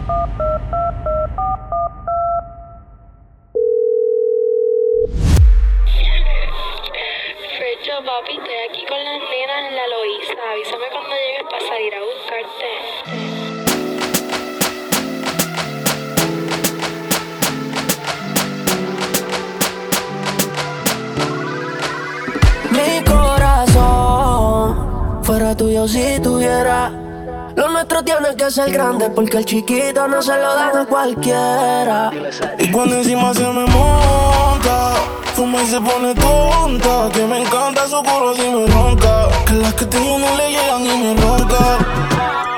Fercho, papi, estoy aquí con las nenas en la Loíza. Avísame cuando llegues para salir a buscarte. Mi corazón fuera tuyo si tuviera. Lo nuestro tiene que ser grande porque el chiquito no se lo dan a cualquiera. Y cuando encima se me monta, fuma y se pone tonta. Que me encanta su culo si me ronca. Que las que tengo no le llegan y me ronca.